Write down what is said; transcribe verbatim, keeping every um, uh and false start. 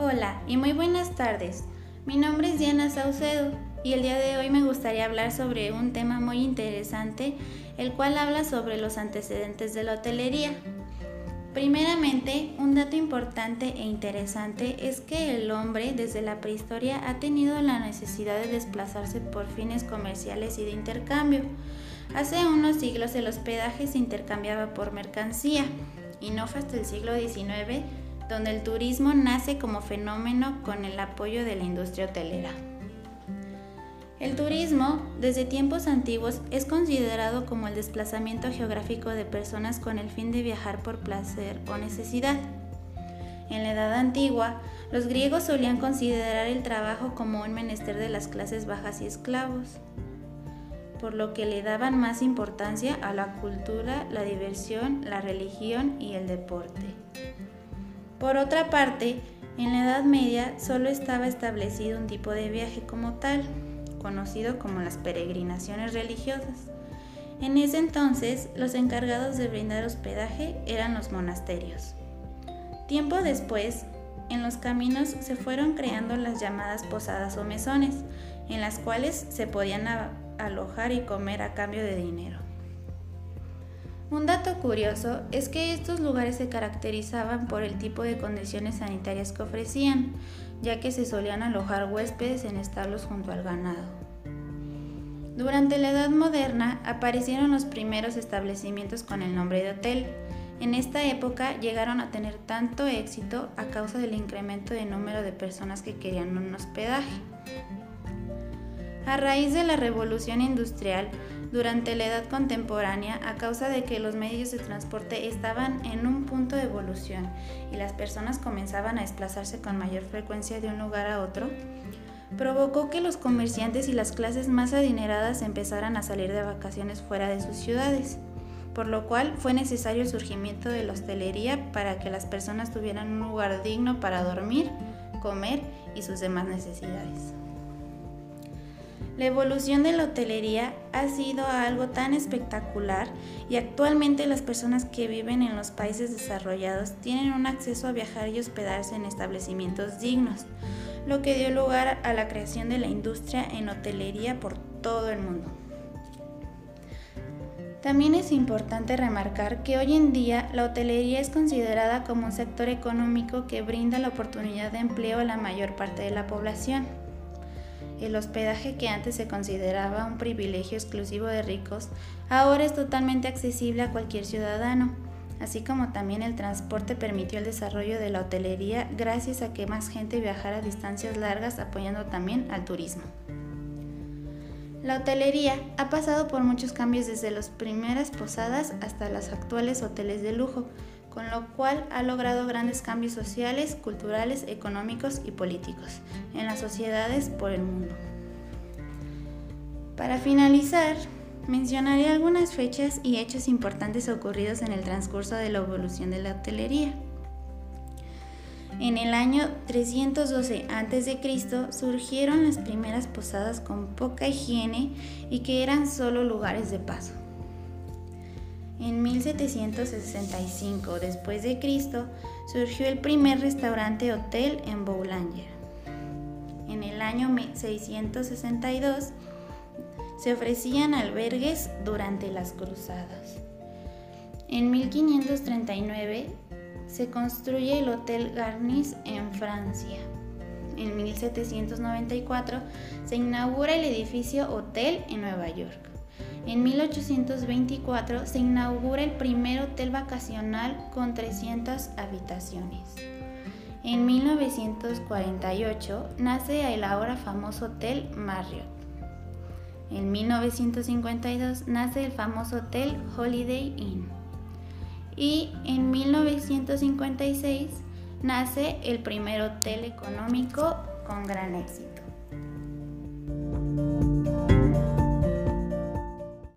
Hola y muy buenas tardes. Mi nombre es Diana Saucedo y el día de hoy me gustaría hablar sobre un tema muy interesante, el cual habla sobre los antecedentes de la hotelería. Primeramente, un dato importante e interesante es que el hombre desde la prehistoria ha tenido la necesidad de desplazarse por fines comerciales y de intercambio. Hace unos siglos el hospedaje se intercambiaba por mercancía y no fue hasta el siglo diecinueve donde el turismo nace como fenómeno con el apoyo de la industria hotelera. El turismo, desde tiempos antiguos, es considerado como el desplazamiento geográfico de personas con el fin de viajar por placer o necesidad. En la Edad Antigua, los griegos solían considerar el trabajo como un menester de las clases bajas y esclavos, por lo que le daban más importancia a la cultura, la diversión, la religión y el deporte. Por otra parte, en la Edad Media solo estaba establecido un tipo de viaje como tal, conocido como las peregrinaciones religiosas. En ese entonces, los encargados de brindar hospedaje eran los monasterios. Tiempo después, en los caminos se fueron creando las llamadas posadas o mesones, en las cuales se podían alojar y comer a cambio de dinero. Un dato curioso es que estos lugares se caracterizaban por el tipo de condiciones sanitarias que ofrecían, ya que se solían alojar huéspedes en establos junto al ganado. Durante la Edad Moderna aparecieron los primeros establecimientos con el nombre de hotel. En esta época llegaron a tener tanto éxito a causa del incremento de número de personas que querían un hospedaje. A raíz de la Revolución Industrial, durante la Edad Contemporánea, a causa de que los medios de transporte estaban en un punto de evolución y las personas comenzaban a desplazarse con mayor frecuencia de un lugar a otro, provocó que los comerciantes y las clases más adineradas empezaran a salir de vacaciones fuera de sus ciudades, por lo cual fue necesario el surgimiento de la hostelería para que las personas tuvieran un lugar digno para dormir, comer y sus demás necesidades. La evolución de la hotelería ha sido algo tan espectacular y actualmente las personas que viven en los países desarrollados tienen un acceso a viajar y hospedarse en establecimientos dignos, lo que dio lugar a la creación de la industria en hotelería por todo el mundo. También es importante remarcar que hoy en día la hotelería es considerada como un sector económico que brinda la oportunidad de empleo a la mayor parte de la población. El hospedaje, que antes se consideraba un privilegio exclusivo de ricos, ahora es totalmente accesible a cualquier ciudadano, así como también el transporte permitió el desarrollo de la hotelería gracias a que más gente viajara a distancias largas, apoyando también al turismo. La hotelería ha pasado por muchos cambios desde las primeras posadas hasta los actuales hoteles de lujo, con lo cual ha logrado grandes cambios sociales, culturales, económicos y políticos en las sociedades por el mundo. Para finalizar, mencionaré algunas fechas y hechos importantes ocurridos en el transcurso de la evolución de la hotelería. En el año trescientos doce antes de Cristo surgieron las primeras posadas con poca higiene y que eran solo lugares de paso. En mil setecientos sesenta y cinco después de Cristo surgió el primer restaurante hotel en Boulanger. En el año seiscientos sesenta y dos se ofrecían albergues durante las cruzadas. En mil quinientos treinta y nueve se construye el Hotel Garnier en Francia. En mil setecientos noventa y cuatro se inaugura el edificio Hotel en Nueva York. En mil ochocientos veinticuatro se inaugura el primer hotel vacacional con trescientas habitaciones. En mil novecientos cuarenta y ocho nace el ahora famoso Hotel Marriott. En mil novecientos cincuenta y dos nace el famoso Hotel Holiday Inn. Y en mil novecientos cincuenta y seis nace el primer hotel económico con gran éxito.